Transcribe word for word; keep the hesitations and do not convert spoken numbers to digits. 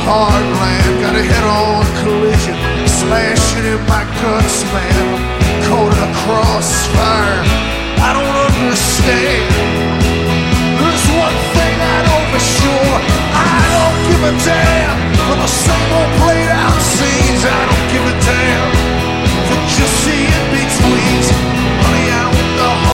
hard land. Got a head-on collision, smashing in my guts, man. Caught in a crossfire.